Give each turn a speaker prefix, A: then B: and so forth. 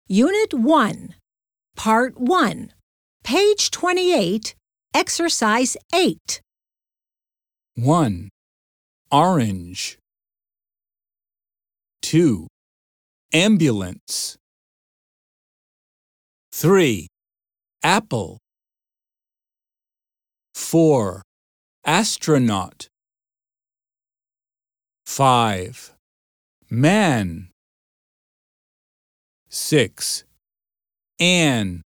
A: Unit 1, Part 1, page 28, Exercise 8.
B: 1. Orange. 2. Ambulance. 3. Apple. 4. Astronaut. 5. Man. 6. Ann.